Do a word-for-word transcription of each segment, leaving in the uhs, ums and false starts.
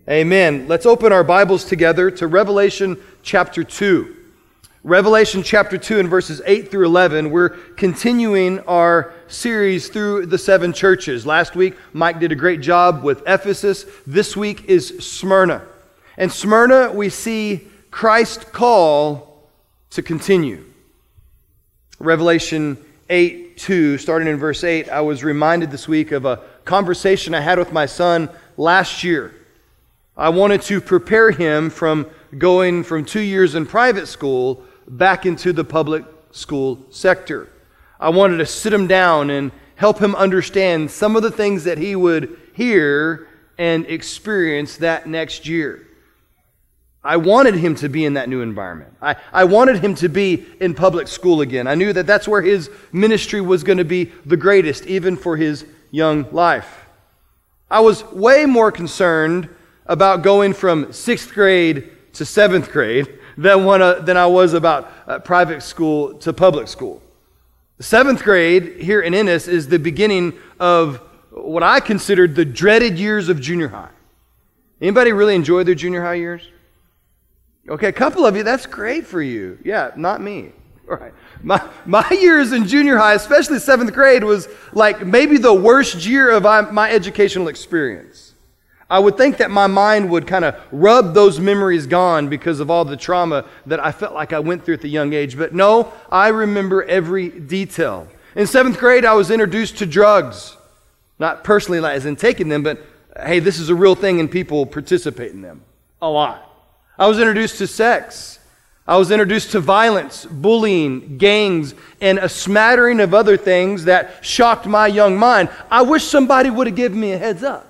Amen. Let's open our Bibles together to Revelation chapter two. Revelation chapter two and verses eight through eleven. We're continuing our series through the seven churches. Last week, Mike did a great job with Ephesus. This week is Smyrna. And Smyrna, we see Christ's call to continue. Revelation eight two, starting in verse eight, I was reminded this week of a conversation I had with my son last year. I wanted to prepare him from going from two years in private school back into the public school sector. I wanted to sit him down and help him understand some of the things that he would hear and experience that next year. I wanted him to be in that new environment. I, I wanted him to be in public school again. I knew that that's where his ministry was going to be the greatest, even for his young life. I was way more concerned about going from sixth grade to seventh grade than, one, uh, than I was about uh, private school to public school. The seventh grade here in Ennis is the beginning of what I considered the dreaded years of junior high. Anybody really enjoy their junior high years? Okay, a couple of you, that's great for you. Yeah, not me. All right. My, my years in junior high, especially seventh grade, was like maybe the worst year of my, my educational experience. I would think that my mind would kind of rub those memories gone because of all the trauma that I felt like I went through at the young age. But no, I remember every detail. In seventh grade, I was introduced to drugs. Not personally as in taking them, but hey, this is a real thing and people participate in them a lot. I was introduced to sex. I was introduced to violence, bullying, gangs, and a smattering of other things that shocked my young mind. I wish somebody would have given me a heads up.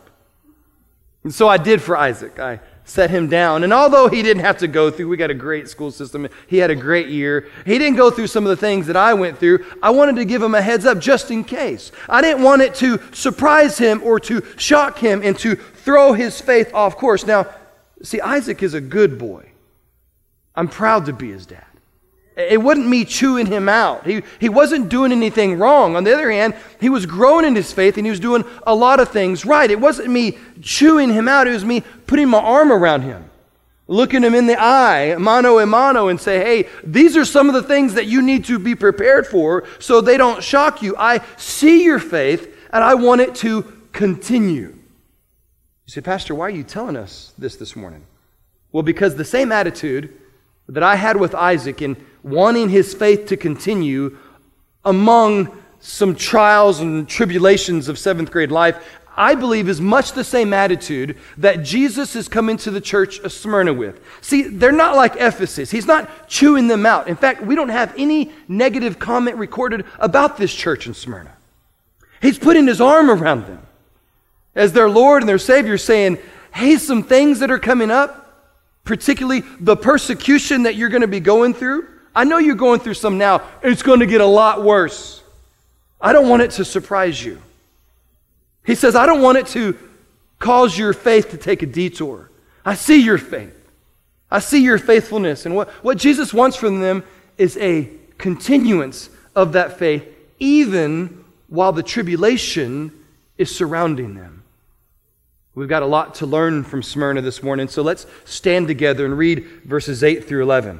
And so I did for Isaac. I set him down. And although he didn't have to go through, we got a great school system, he had a great year. He didn't go through some of the things that I went through. I wanted to give him a heads up just in case. I didn't want it to surprise him or to shock him and to throw his faith off course. Now, see, Isaac is a good boy. I'm proud to be his dad. It wasn't me chewing him out. He, he wasn't doing anything wrong. On the other hand, he was growing in his faith and he was doing a lot of things right. It wasn't me chewing him out. It was me putting my arm around him, looking him in the eye, mano a mano, and say, hey, these are some of the things that you need to be prepared for so they don't shock you. I see your faith and I want it to continue. You say, Pastor, why are you telling us this this morning? Well, because the same attitude that I had with Isaac in wanting his faith to continue among some trials and tribulations of seventh grade life, I believe is much the same attitude that Jesus is coming to the church of Smyrna with. See, they're not like Ephesus. He's not chewing them out. In fact, we don't have any negative comment recorded about this church in Smyrna. He's putting his arm around them as their Lord and their Savior, saying, hey, some things that are coming up, particularly the persecution that you're going to be going through. I know you're going through some now. It's going to get a lot worse. I don't want it to surprise you. He says, I don't want it to cause your faith to take a detour. I see your faith. I see your faithfulness. And what, what Jesus wants from them is a continuance of that faith, even while the tribulation is surrounding them. We've got a lot to learn from Smyrna this morning, so let's stand together and read verses eight through eleven.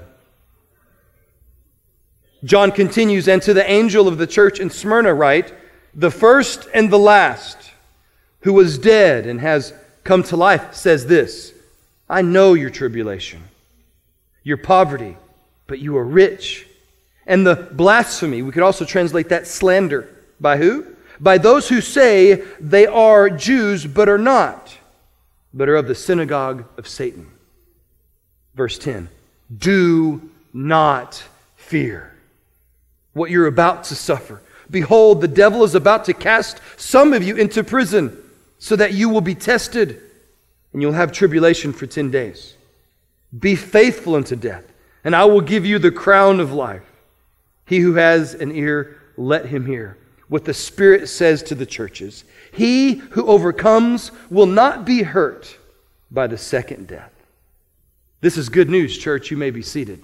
John continues, and to the angel of the church in Smyrna write, the first and the last, who was dead and has come to life, says this, I know your tribulation, your poverty, but you are rich. And the blasphemy, we could also translate that slander. By who? By those who say they are Jews but are not, but are of the synagogue of Satan. Verse ten, do not fear what you're about to suffer. Behold, the devil is about to cast some of you into prison so that you will be tested and you'll have tribulation for ten days. Be faithful unto death, and I will give you the crown of life. He who has an ear, let him hear what the Spirit says to the churches. He who overcomes will not be hurt by the second death. This is good news, church. You may be seated.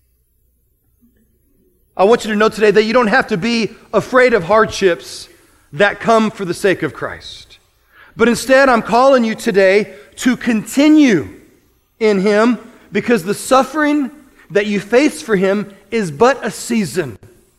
I want you to know today that you don't have to be afraid of hardships that come for the sake of Christ. But instead, I'm calling you today to continue in Him, because the suffering that you face for Him is but a season.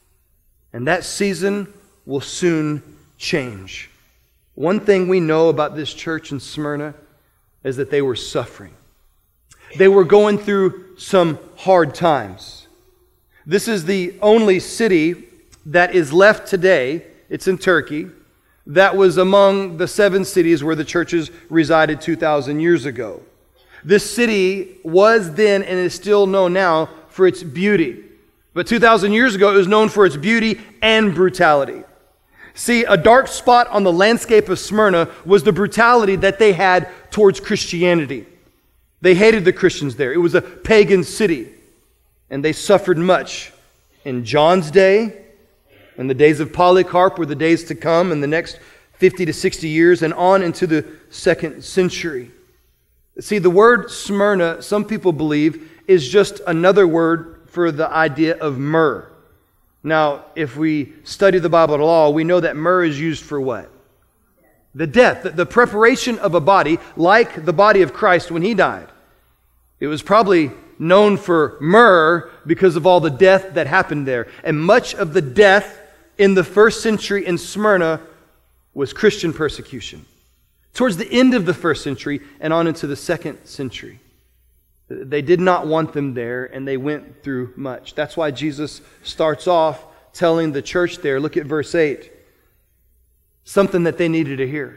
And that season will soon change. One thing we know about this church in Smyrna is that they were suffering. They were going through some hard times. This is the only city that is left today, it's in Turkey, that was among the seven cities where the churches resided two thousand years ago. This city was then and is still known now for its beauty. But two thousand years ago, it was known for its beauty and brutality. See, a dark spot on the landscape of Smyrna was the brutality that they had towards Christianity. They hated the Christians there. It was a pagan city, and they suffered much. In John's day, and the days of Polycarp were the days to come in the next fifty to sixty years, and on into the second century. See, the word Smyrna, some people believe, is just another word for the idea of myrrh. Now, if we study the Bible at all, we know that myrrh is used for what? The death, the, the preparation of a body, like the body of Christ when He died. It was probably known for myrrh because of all the death that happened there. And much of the death in the first century in Smyrna was Christian persecution. Towards the end of the first century and on into the second century. They did not want them there, and they went through much. That's why Jesus starts off telling the church there, look at verse eight, something that they needed to hear.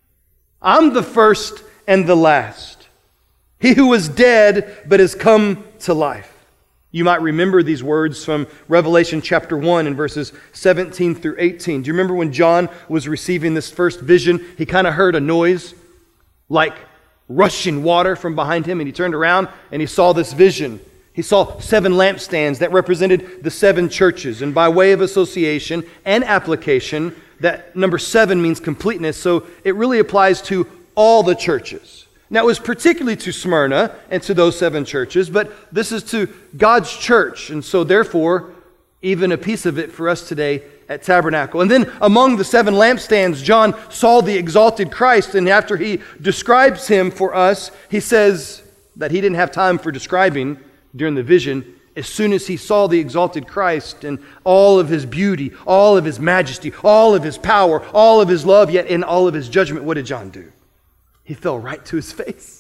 I'm the first and the last. He who was dead but has come to life. You might remember these words from Revelation chapter one and verses seventeen through eighteen. Do you remember when John was receiving this first vision? He kind of heard a noise like rushing water from behind him, and he turned around and he saw this vision. He saw seven lampstands that represented the seven churches, and by way of association and application, that number seven means completeness, so it really applies to all the churches. Now, it was particularly to Smyrna and to those seven churches, but this is to God's church, and so therefore, even a piece of it for us today at Tabernacle. And then among the seven lampstands, John saw the exalted Christ, and after he describes Him for us, he says that he didn't have time for describing during the vision. As soon as he saw the exalted Christ and all of His beauty, all of His majesty, all of His power, all of His love, yet in all of His judgment, what did John do? He fell right to his face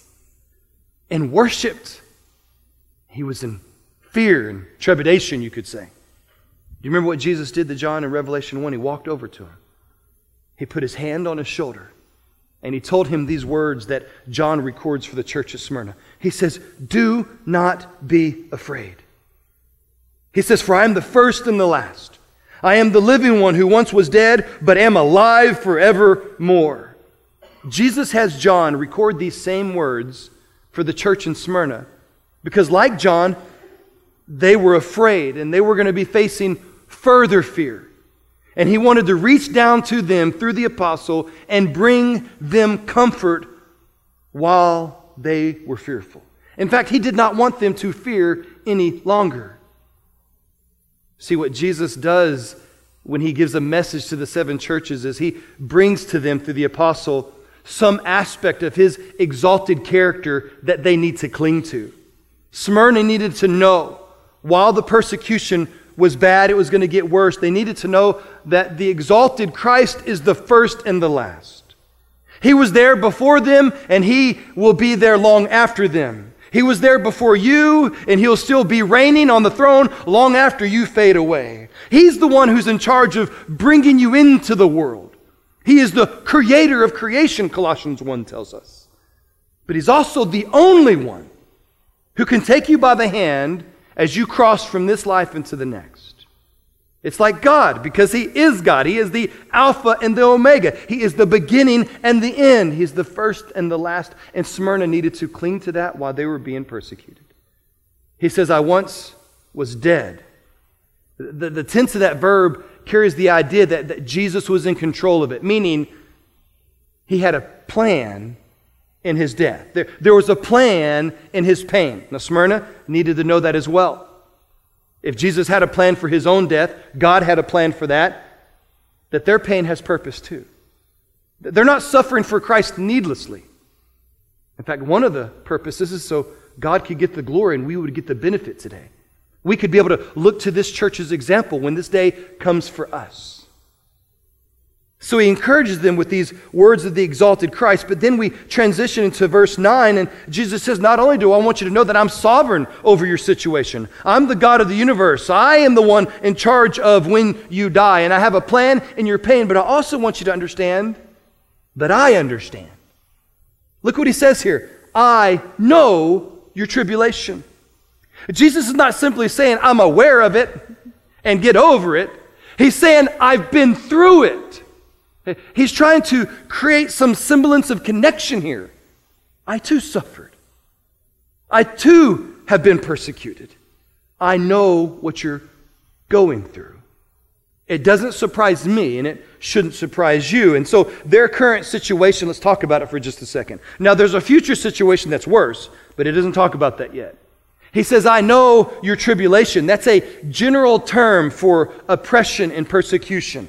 and worshiped. He was in fear and trepidation, you could say. Do you remember what Jesus did to John in Revelation one? He walked over to him. He put his hand on his shoulder, and he told him these words that John records for the church at Smyrna. He says, do not be afraid. He says, for I am the first and the last. I am the living one who once was dead, but am alive forevermore. Jesus has John record these same words for the church in Smyrna because, like John, they were afraid and they were going to be facing further fear. And he wanted to reach down to them through the apostle and bring them comfort while they were fearful. In fact, he did not want them to fear any longer. See, what Jesus does when He gives a message to the seven churches is He brings to them through the apostle some aspect of His exalted character that they need to cling to. Smyrna needed to know, while the persecution was bad, it was going to get worse, they needed to know that the exalted Christ is the first and the last. He was there before them, and He will be there long after them. He was there before you, and He'll still be reigning on the throne long after you fade away. He's the one who's in charge of bringing you into the world. He is the creator of creation, Colossians one tells us. But He's also the only one who can take you by the hand as you cross from this life into the next. It's like God, because He is God. He is the Alpha and the Omega. He is the beginning and the end. He's the first and the last. And Smyrna needed to cling to that while they were being persecuted. He says, I once was dead. The, the tense of that verb carries the idea that, that Jesus was in control of it, meaning He had a plan in His death. There, there was a plan in His pain. Now, Smyrna needed to know that as well. If Jesus had a plan for His own death, God had a plan for that, that their pain has purpose too. They're not suffering for Christ needlessly. In fact, one of the purposes is so God could get the glory and we would get the benefit today. We could be able to look to this church's example when this day comes for us. So he encourages them with these words of the exalted Christ, but then we transition into verse nine, and Jesus says, not only do I want you to know that I'm sovereign over your situation, I'm the God of the universe, I am the one in charge of when you die, and I have a plan in your pain, but I also want you to understand that I understand. Look what he says here, I know your tribulation. Jesus is not simply saying, I'm aware of it and get over it. He's saying, I've been through it. He's trying to create some semblance of connection here. I too suffered. I too have been persecuted. I know what you're going through. It doesn't surprise me, and it shouldn't surprise you. And so their current situation, let's talk about it for just a second. Now, there's a future situation that's worse, but it doesn't talk about that yet. He says, I know your tribulation. That's a general term for oppression and persecution.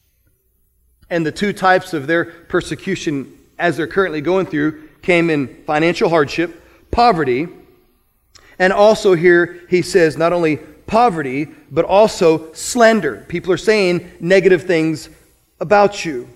And the two types of their persecution as they're currently going through came in financial hardship, poverty, and also here he says not only poverty, but also slander. People are saying negative things about you.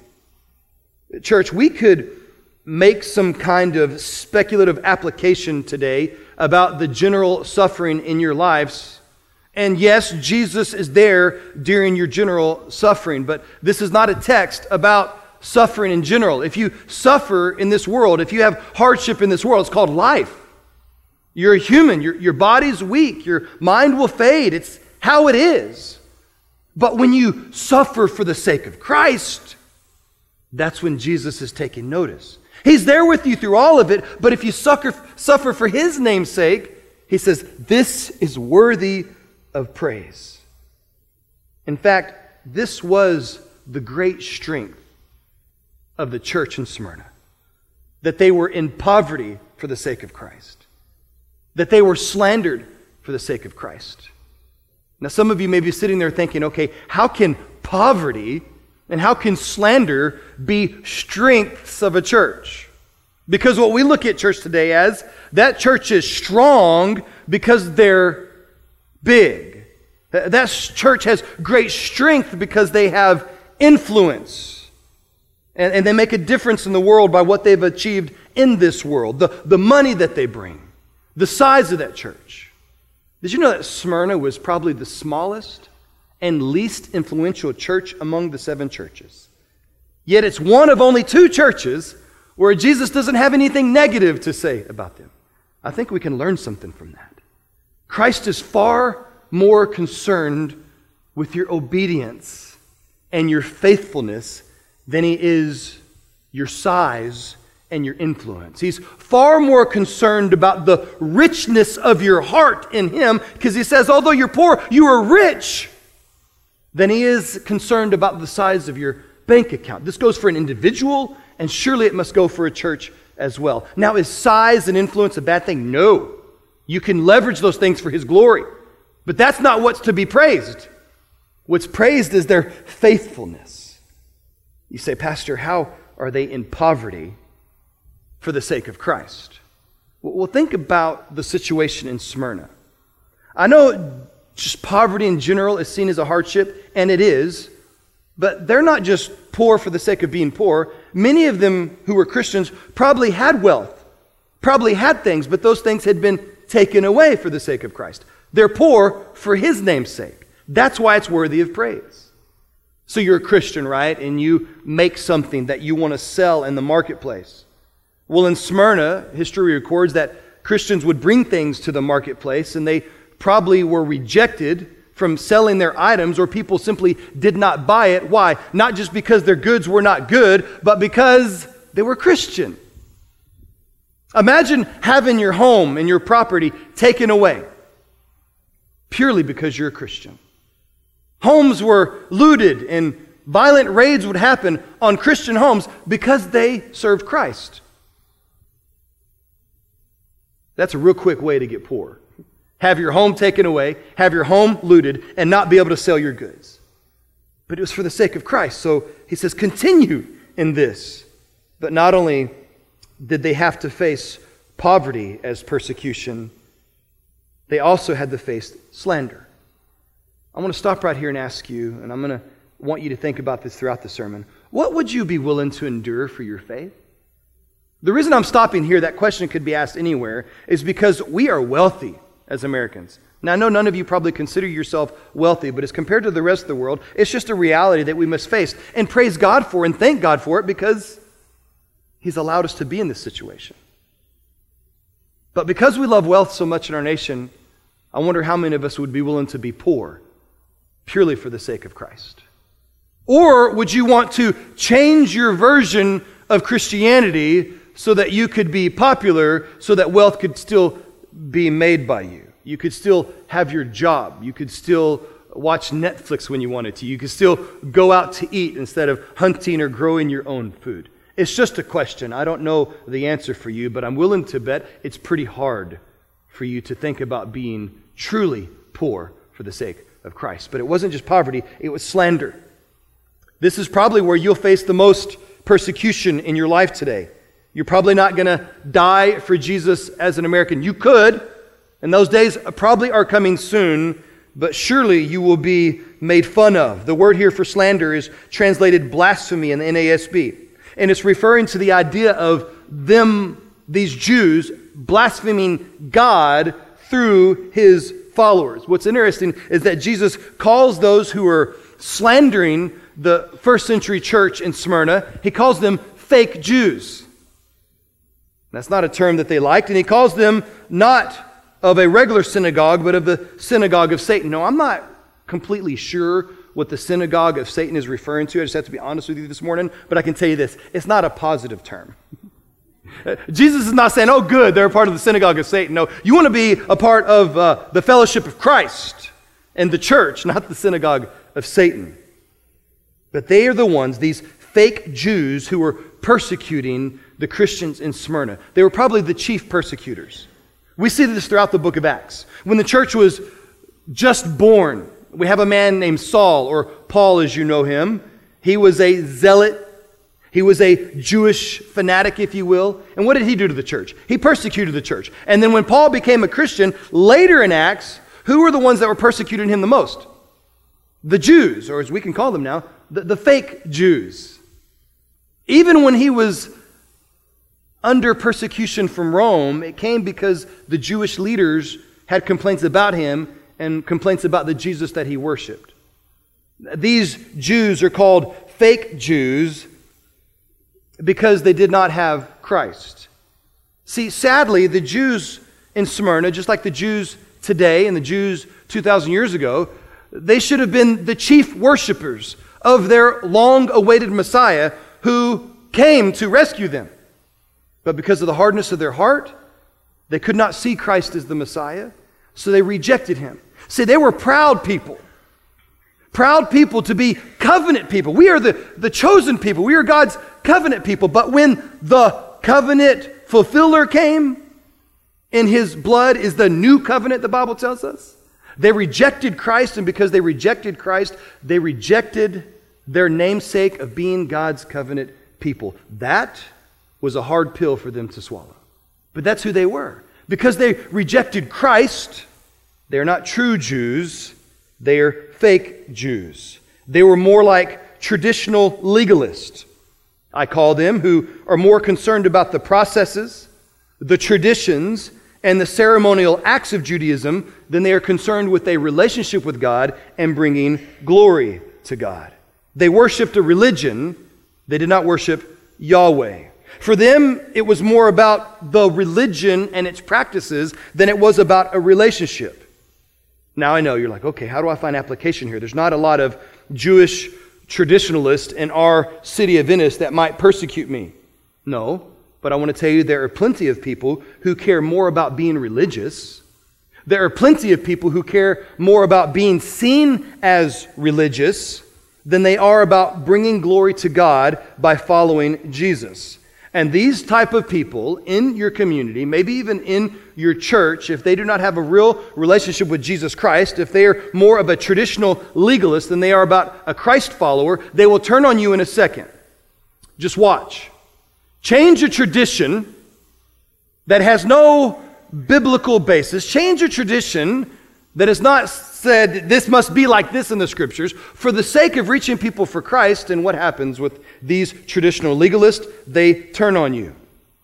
Church, we could make some kind of speculative application today about the general suffering in your lives. And yes, Jesus is there during your general suffering, but this is not a text about suffering in general. If you suffer in this world, if you have hardship in this world, it's called life. You're a human. Your, your body's weak. Your mind will fade. It's how it is. But when you suffer for the sake of Christ, that's when Jesus is taking notice. He's there with you through all of it, but if you suffer, suffer for His name's sake, He says, this is worthy of praise. In fact, this was the great strength of the church in Smyrna, that they were in poverty for the sake of Christ, that they were slandered for the sake of Christ. Now, some of you may be sitting there thinking, okay, how can poverty and how can slander be strengths of a church? Because what we look at church today as, that church is strong because they're big. That church has great strength because they have influence. And, and they make a difference in the world by what they've achieved in this world. The, the money that they bring. The size of that church. Did you know that Smyrna was probably the smallest and least influential church among the seven churches? Yet it's one of only two churches where Jesus doesn't have anything negative to say about them. I think we can learn something from that. Christ is far more concerned with your obedience and your faithfulness than He is your size and your influence. He's far more concerned about the richness of your heart in Him, because He says, although you're poor, you are rich, than He is concerned about the size of your bank account. This goes for an individual, and surely it must go for a church as well. Now, is size and influence a bad thing? No. You can leverage those things for His glory. But that's not what's to be praised. What's praised is their faithfulness. You say, Pastor, how are they in poverty for the sake of Christ? Well, think about the situation in Smyrna. I know just poverty in general is seen as a hardship, and it is, but they're not just poor for the sake of being poor. Many of them who were Christians probably had wealth, probably had things, but those things had been taken away for the sake of Christ. They're poor for His name's sake. That's why it's worthy of praise. So you're a Christian, right? And you make something that you want to sell in the marketplace. Well, in Smyrna, history records that Christians would bring things to the marketplace, and they probably were rejected from selling their items, or people simply did not buy it. Why? Not just because their goods were not good, but because they were Christian. Imagine having your home and your property taken away purely because you're a Christian. Homes were looted and violent raids would happen on Christian homes because they served Christ. That's a real quick way to get poor. Have your home taken away, have your home looted, and not be able to sell your goods. But it was for the sake of Christ. So he says, continue in this. But not only did they have to face poverty as persecution, they also had to face slander. I want to stop right here and ask you, and I'm going to want you to think about this throughout the sermon. What would you be willing to endure for your faith? The reason I'm stopping here, that question could be asked anywhere, is because we are wealthy as Americans. Now, I know none of you probably consider yourself wealthy, but as compared to the rest of the world, it's just a reality that we must face and praise God for and thank God for it because He's allowed us to be in this situation. But because we love wealth so much in our nation, I wonder how many of us would be willing to be poor purely for the sake of Christ. Or would you want to change your version of Christianity so that you could be popular, so that wealth could still be made by you? You could still have your job. You could still watch Netflix when you wanted to. You could still go out to eat instead of hunting or growing your own food. It's just a question. I don't know the answer for you, but I'm willing to bet it's pretty hard for you to think about being truly poor for the sake of Christ. But it wasn't just poverty, it was slander. This is probably where you'll face the most persecution in your life today. You're probably not going to die for Jesus as an American. You could, and those days probably are coming soon, but surely you will be made fun of. The word here for slander is translated blasphemy in the N A S B. And it's referring to the idea of them, these Jews, blaspheming God through His followers. What's interesting is that Jesus calls those who are slandering the first century church in Smyrna, He calls them fake Jews. That's not a term that they liked, and He calls them not of a regular synagogue, but of the synagogue of Satan. No, I'm not completely sure what the synagogue of Satan is referring to. I just have to be honest with you this morning, but I can tell you this, it's not a positive term. Jesus is not saying, oh good, they're a part of the synagogue of Satan. No, you want to be a part of uh, the fellowship of Christ and the church, not the synagogue of Satan. But they are the ones, these fake Jews who were persecuting the Christians in Smyrna. They were probably the chief persecutors. We see this throughout the book of Acts. When the church was just born, we have a man named Saul, or Paul as you know him. He was a zealot. He was a Jewish fanatic, if you will. And what did he do to the church? He persecuted the church. And then when Paul became a Christian, later in Acts, who were the ones that were persecuting him the most? The Jews, or as we can call them now, the, the fake Jews. Even when he was under persecution from Rome, it came because the Jewish leaders had complaints about him and complaints about the Jesus that he worshiped. These Jews are called fake Jews because they did not have Christ. See, sadly, the Jews in Smyrna, just like the Jews today and the Jews two thousand years ago, they should have been the chief worshipers of their long-awaited Messiah who came to rescue them. But because of the hardness of their heart, they could not see Christ as the Messiah, so they rejected Him. See, they were proud people. Proud people to be covenant people. We are the, the chosen people. We are God's covenant people. But when the covenant fulfiller came, in His blood is the new covenant, the Bible tells us. They rejected Christ, and because they rejected Christ, they rejected their namesake of being God's covenant people. That was a hard pill for them to swallow. But that's who they were. Because they rejected Christ, they are not true Jews, they are fake Jews. They were more like traditional legalists, I call them, who are more concerned about the processes, the traditions, and the ceremonial acts of Judaism than they are concerned with a relationship with God and bringing glory to God. They worshiped a religion, they did not worship Yahweh. For them, it was more about the religion and its practices than it was about a relationship. Now I know, you're like, okay, how do I find application here? There's not a lot of Jewish traditionalists in our city of Venice that might persecute me. No, but I want to tell you there are plenty of people who care more about being religious. There are plenty of people who care more about being seen as religious than they are about bringing glory to God by following Jesus. And these type of people in your community, maybe even in your church, if they do not have a real relationship with Jesus Christ, if they are more of a traditional legalist than they are about a Christ follower, they will turn on you in a second. Just watch. Change a tradition that has no biblical basis. Change a tradition that has not said this must be like this in the scriptures for the sake of reaching people for Christ. And what happens with these traditional legalists? They turn on you.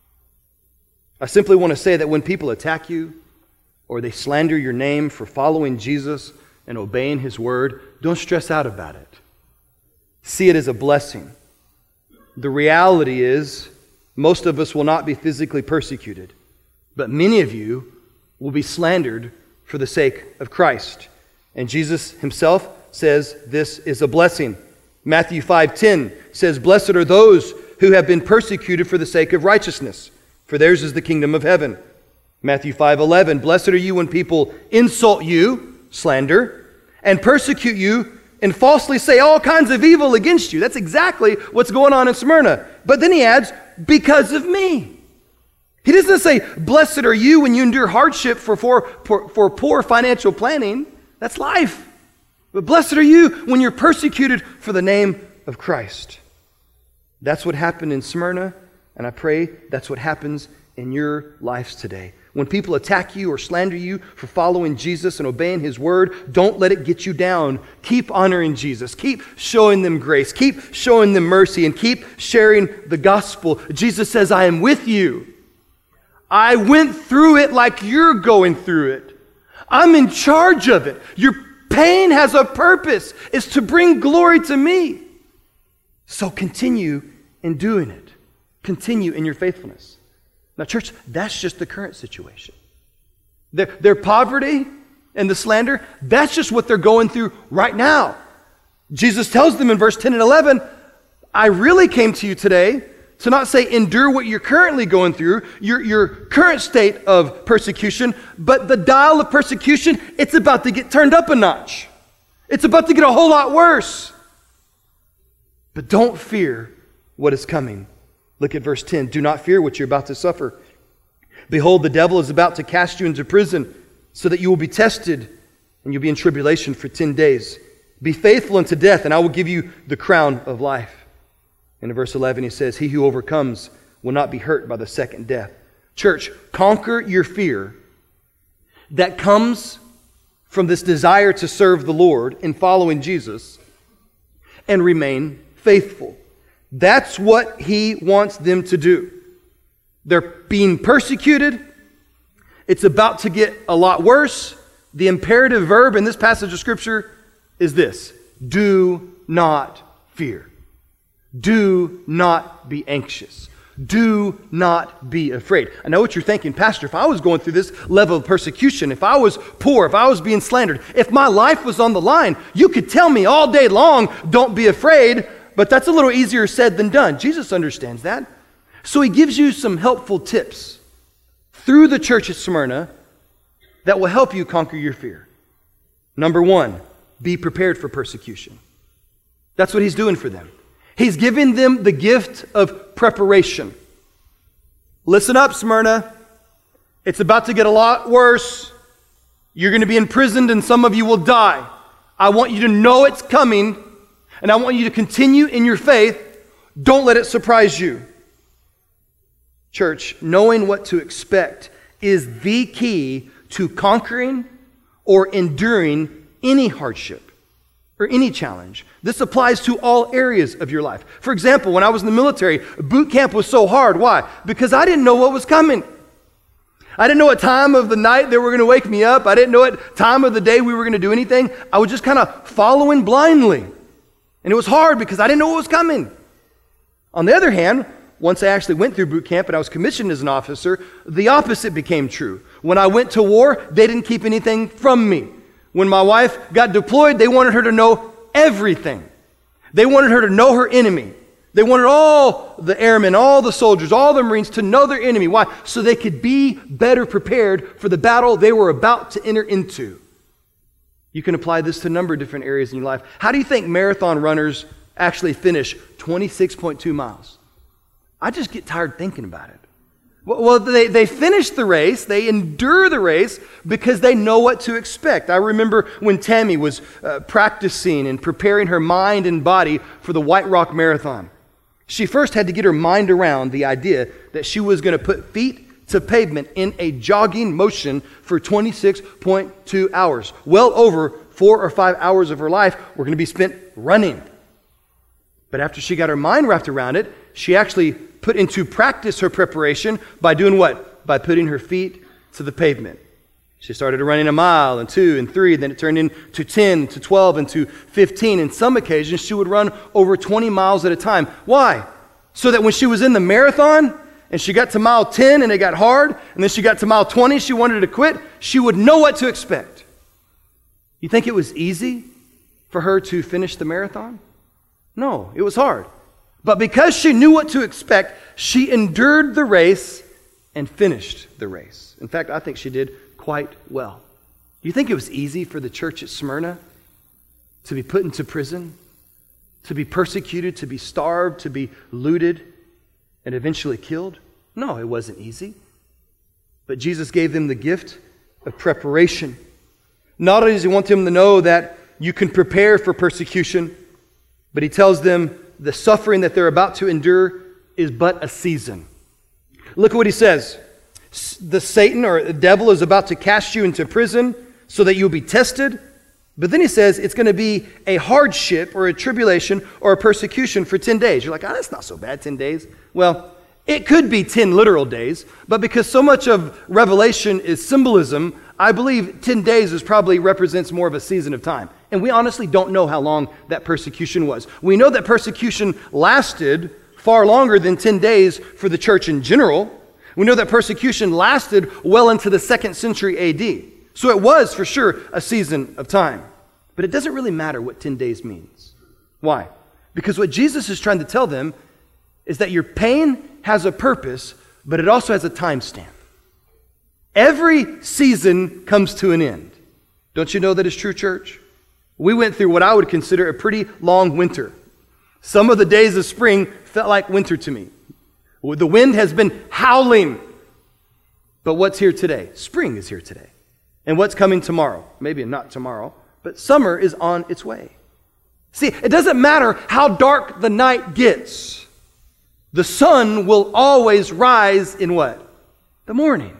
I simply want to say that when people attack you or they slander your name for following Jesus and obeying His word, don't stress out about it. See it as a blessing. The reality is, most of us will not be physically persecuted, but many of you will be slandered for the sake of Christ. And Jesus Himself says this is a blessing. Matthew five ten says, "Blessed are those who have been persecuted for the sake of righteousness, for theirs is the kingdom of heaven." Matthew five eleven, "Blessed are you when people insult you," slander, "and persecute you and falsely say all kinds of evil against you." That's exactly what's going on in Smyrna. But then he adds, "because of me." He doesn't say, "Blessed are you when you endure hardship for, for, for, for poor financial planning." That's life. But blessed are you when you're persecuted for the name of Christ. That's what happened in Smyrna, and I pray that's what happens in your lives today. When people attack you or slander you for following Jesus and obeying His word, don't let it get you down. Keep honoring Jesus. Keep showing them grace. Keep showing them mercy, and keep sharing the gospel. Jesus says, "I am with you. I went through it like you're going through it. I'm in charge of it. Your pain has a purpose. It's to bring glory to me. So continue in doing it. Continue in your faithfulness." Now, church, that's just the current situation. Their, their poverty and the slander, that's just what they're going through right now. Jesus tells them in verse ten and eleven, "I really came to you today to not say endure what you're currently going through, your, your current state of persecution, but the dial of persecution, it's about to get turned up a notch. It's about to get a whole lot worse. But don't fear what is coming." Look at verse ten. "Do not fear what you're about to suffer. Behold, the devil is about to cast you into prison so that you will be tested, and you'll be in tribulation for ten days. Be faithful unto death, and I will give you the crown of life." And in verse eleven he says, "He who overcomes will not be hurt by the second death." Church, conquer your fear that comes from this desire to serve the Lord in following Jesus and remain faithful. That's what He wants them to do. They're being persecuted. It's about to get a lot worse. The imperative verb in this passage of Scripture is this: do not fear. Do not be anxious. Do not be afraid. I know what you're thinking, "Pastor, if I was going through this level of persecution, if I was poor, if I was being slandered, if my life was on the line, you could tell me all day long, don't be afraid." But that's a little easier said than done. Jesus understands that. So He gives you some helpful tips through the church at Smyrna that will help you conquer your fear. Number one, be prepared for persecution. That's what He's doing for them. He's giving them the gift of preparation. Listen up, Smyrna. It's about to get a lot worse. You're going to be imprisoned and some of you will die. I want you to know it's coming, and I want you to continue in your faith. Don't let it surprise you. Church, knowing what to expect is the key to conquering or enduring any hardship or any challenge. This applies to all areas of your life. For example, when I was in the military, boot camp was so hard. Why? Because I didn't know what was coming. I didn't know what time of the night they were going to wake me up. I didn't know what time of the day we were going to do anything. I was just kind of following blindly. And it was hard because I didn't know what was coming. On the other hand, once I actually went through boot camp and I was commissioned as an officer, the opposite became true. When I went to war, they didn't keep anything from me. When my wife got deployed, they wanted her to know everything. They wanted her to know her enemy. They wanted all the airmen, all the soldiers, all the Marines to know their enemy. Why? So they could be better prepared for the battle they were about to enter into. You can apply this to a number of different areas in your life. How do you think marathon runners actually finish twenty-six point two miles? I just get tired thinking about it. Well, they, they finish the race, they endure the race because they know what to expect. I remember when Tammy was uh, practicing and preparing her mind and body for the White Rock Marathon. She first had to get her mind around the idea that she was going to put feet to pavement in a jogging motion for twenty-six point two hours. Well over four or five hours of her life were going to be spent running. But after she got her mind wrapped around it, she actually put into practice her preparation by doing what? By putting her feet to the pavement. She started running a mile and two and three, then it turned into ten to twelve and to fifteen. In some occasions, she would run over twenty miles at a time. Why? So that when she was in the marathon and she got to mile ten and it got hard, and then she got to mile twenty, she wanted to quit, she would know what to expect. You think it was easy for her to finish the marathon? No, it was hard. But because she knew what to expect, she endured the race and finished the race. In fact, I think she did quite well. Do you think it was easy for the church at Smyrna to be put into prison, to be persecuted, to be starved, to be looted, and eventually killed? No, it wasn't easy. But Jesus gave them the gift of preparation. Not only does he want them to know that you can prepare for persecution, but he tells them the suffering that they're about to endure is but a season. Look at what he says. The Satan or the devil is about to cast you into prison so that you'll be tested. But then he says it's going to be a hardship or a tribulation or a persecution for ten days. You're like, oh, that's not so bad, ten days. Well, it could be ten literal days, but because so much of Revelation is symbolism, I believe ten days is probably represents more of a season of time. And we honestly don't know how long that persecution was. We know that persecution lasted far longer than ten days for the church in general. We know that persecution lasted well into the second century A D. So it was for sure a season of time. But it doesn't really matter what ten days means. Why? Because what Jesus is trying to tell them is that your pain has a purpose, but it also has a time stamp. Every season comes to an end. Don't you know that is true, church? We went through what I would consider a pretty long winter. Some of the days of spring felt like winter to me. The wind has been howling. But what's here today? Spring is here today. And what's coming tomorrow? Maybe not tomorrow, but summer is on its way. See, it doesn't matter how dark the night gets. The sun will always rise in what? The morning.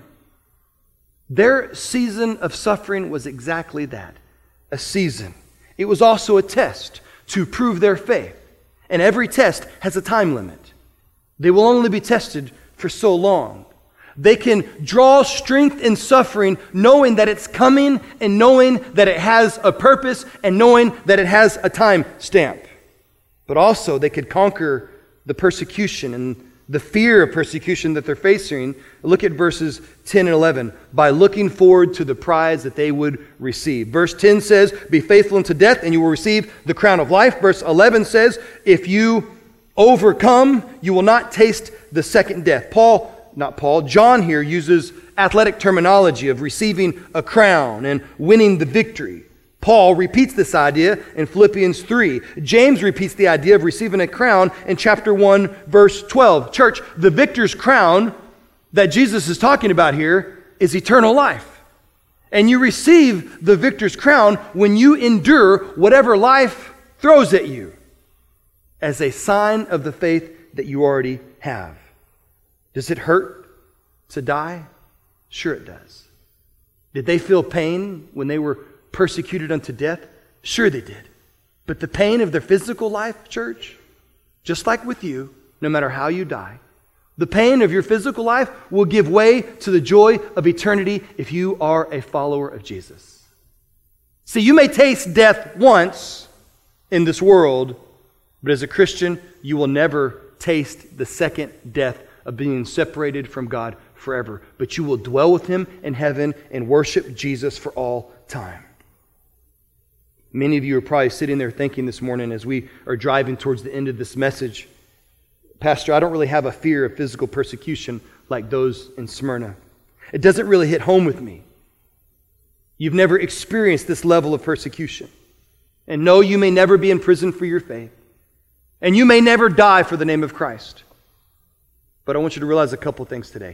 Their season of suffering was exactly that, a season. It was also a test to prove their faith. And every test has a time limit. They will only be tested for so long. They can draw strength in suffering knowing that it's coming and knowing that it has a purpose and knowing that it has a time stamp. But also they could conquer the persecution and the fear of persecution that they're facing. Look at verses ten and eleven. By looking forward to the prize that they would receive. Verse ten says, be faithful unto death and you will receive the crown of life. Verse eleven says, if you overcome, you will not taste the second death. Paul, not Paul, John here uses athletic terminology of receiving a crown and winning the victory. Paul repeats this idea in Philippians three. James repeats the idea of receiving a crown in chapter one, verse twelve. Church, the victor's crown that Jesus is talking about here is eternal life. And you receive the victor's crown when you endure whatever life throws at you as a sign of the faith that you already have. Does it hurt to die? Sure it does. Did they feel pain when they were persecuted unto death? Sure they did. But the pain of their physical life, church, just like with you, no matter how you die, the pain of your physical life will give way to the joy of eternity if you are a follower of Jesus. See, you may taste death once in this world, but as a Christian, you will never taste the second death of being separated from God forever. But you will dwell with Him in heaven and worship Jesus for all time. Many of you are probably sitting there thinking this morning as we are driving towards the end of this message, Pastor, I don't really have a fear of physical persecution like those in Smyrna. It doesn't really hit home with me. You've never experienced this level of persecution. And no, you may never be in prison for your faith. And you may never die for the name of Christ. But I want you to realize a couple things today.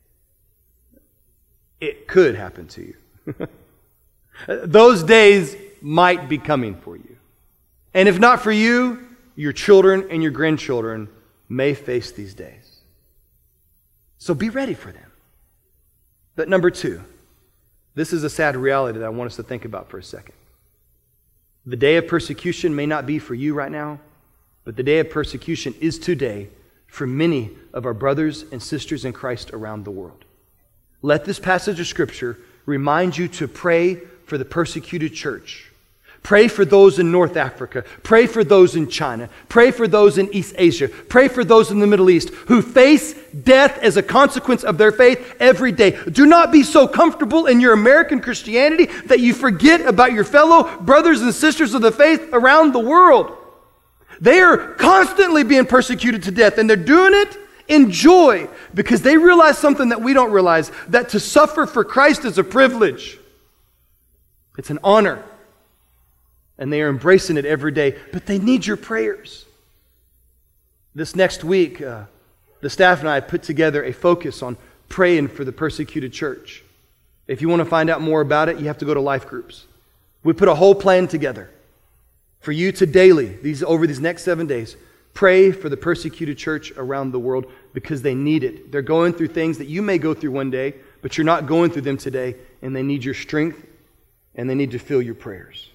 It could happen to you. Those days might be coming for you. And if not for you, your children and your grandchildren may face these days. So be ready for them. But number two, this is a sad reality that I want us to think about for a second. The day of persecution may not be for you right now, but the day of persecution is today for many of our brothers and sisters in Christ around the world. Let this passage of Scripture remind you to pray for the persecuted church. Pray for those in North Africa. Pray for those in China. Pray for those in East Asia. Pray for those in the Middle East who face death as a consequence of their faith every day. Do not be so comfortable in your American Christianity that you forget about your fellow brothers and sisters of the faith around the world. They are constantly being persecuted to death, and they're doing it in joy because they realize something that we don't realize, that to suffer for Christ is a privilege. It's an honor. And they are embracing it every day. But they need your prayers. This next week, uh, the staff and I put together a focus on praying for the persecuted church. If you want to find out more about it, you have to go to life groups. We put a whole plan together for you to daily, these over these next seven days, pray for the persecuted church around the world because they need it. They're going through things that you may go through one day, but you're not going through them today, and they need your strength, and they need to feel your prayers.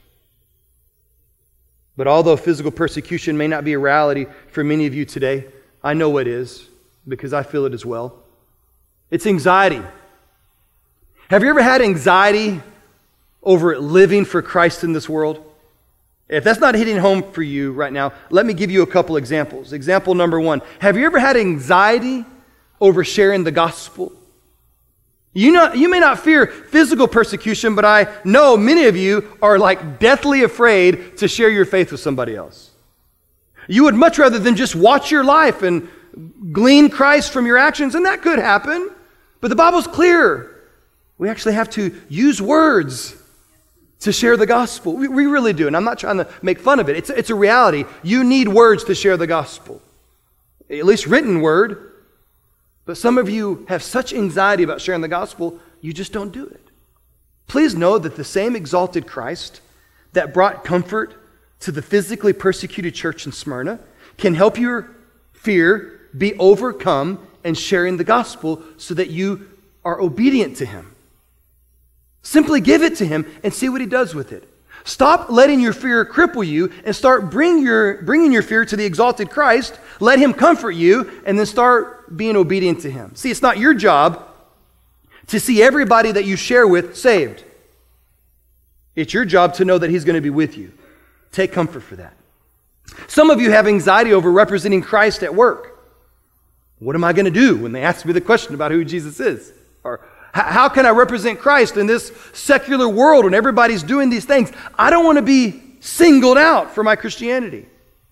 But although physical persecution may not be a reality for many of you today, I know it is because I feel it as well. It's anxiety. Have you ever had anxiety over living for Christ in this world? If that's not hitting home for you right now, let me give you a couple examples. Example number one, have you ever had anxiety over sharing the gospel? You know, you may not fear physical persecution, but I know many of you are like deathly afraid to share your faith with somebody else. You would much rather than just watch your life and glean Christ from your actions, and that could happen. But the Bible's clear. We actually have to use words to share the gospel. We, we really do, and I'm not trying to make fun of it. It's, it's a reality. You need words to share the gospel, at least written word. But some of you have such anxiety about sharing the gospel, you just don't do it. Please know that the same exalted Christ that brought comfort to the physically persecuted church in Smyrna can help your fear be overcome and sharing the gospel so that you are obedient to Him. Simply give it to Him and see what He does with it. Stop letting your fear cripple you and start bring your, bringing your fear to the exalted Christ. Let Him comfort you and then start being obedient to Him. See, it's not your job to see everybody that you share with saved. It's your job to know that He's going to be with you. Take comfort for that. Some of you have anxiety over representing Christ at work. What am I going to do when they ask me the question about who Jesus is? Or how can I represent Christ in this secular world when everybody's doing these things? I don't want to be singled out for my Christianity.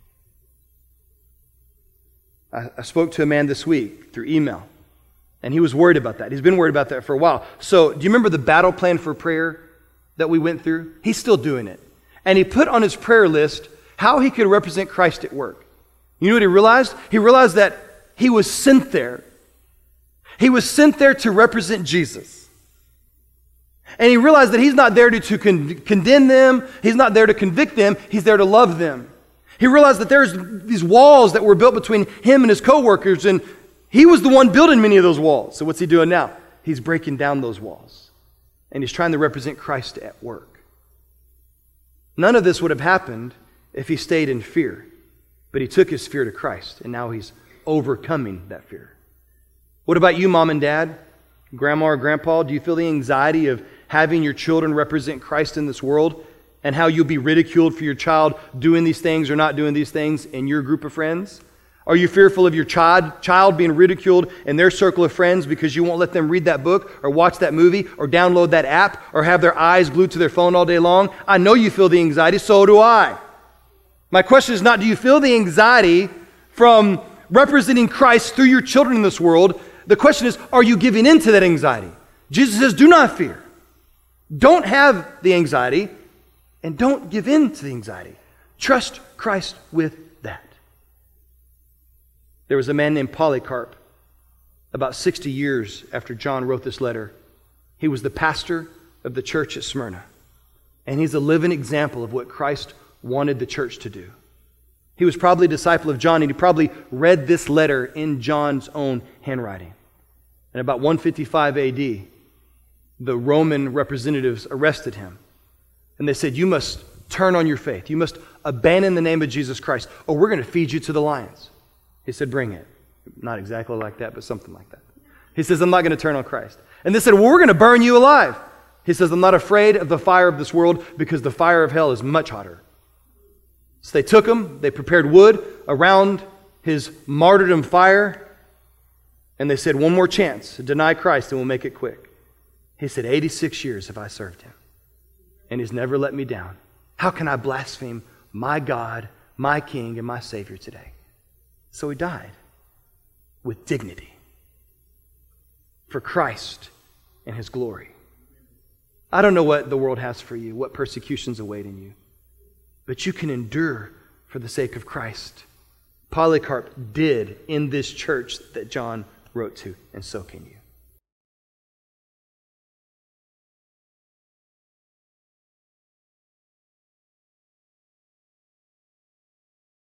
I, I spoke to a man this week through email, and he was worried about that. He's been worried about that for a while. So do you remember the battle plan for prayer that we went through? He's still doing it. And he put on his prayer list how he could represent Christ at work. You know what he realized? He realized that he was sent there. He was sent there to represent Jesus. And he realized that he's not there to, to con- condemn them. He's not there to convict them. He's there to love them. He realized that there's these walls that were built between him and his coworkers, and he was the one building many of those walls. So what's he doing now? He's breaking down those walls. And he's trying to represent Christ at work. None of this would have happened if he stayed in fear. But he took his fear to Christ, and now he's overcoming that fear. What about you, mom and dad, grandma or grandpa? Do you feel the anxiety of having your children represent Christ in this world and how you'll be ridiculed for your child doing these things or not doing these things in your group of friends? Are you fearful of your child, child being ridiculed in their circle of friends because you won't let them read that book or watch that movie or download that app or have their eyes glued to their phone all day long? I know you feel the anxiety, so do I. My question is not, do you feel the anxiety from representing Christ through your children in this world? The question is, are you giving in to that anxiety? Jesus says, do not fear. Don't have the anxiety and don't give in to the anxiety. Trust Christ with that. There was a man named Polycarp about sixty years after John wrote this letter. He was the pastor of the church at Smyrna. And he's a living example of what Christ wanted the church to do. He was probably a disciple of John, and he probably read this letter in John's own handwriting. And about one fifty-five A D, the Roman representatives arrested him. And they said, you must turn on your faith. You must abandon the name of Jesus Christ, or we're going to feed you to the lions. He said, bring it. Not exactly like that, but something like that. He says, I'm not going to turn on Christ. And they said, well, we're going to burn you alive. He says, I'm not afraid of the fire of this world because the fire of hell is much hotter. So they took him, they prepared wood around his martyrdom fire, and they said, one more chance to deny Christ and we'll make it quick. He said, eighty-six years have I served him, and he's never let me down. How can I blaspheme my God, my King, and my Savior today? So he died with dignity for Christ and his glory. I don't know what the world has for you, what persecution's awaiting you, but you can endure for the sake of Christ. Polycarp did in this church that John wrote to, and so can you.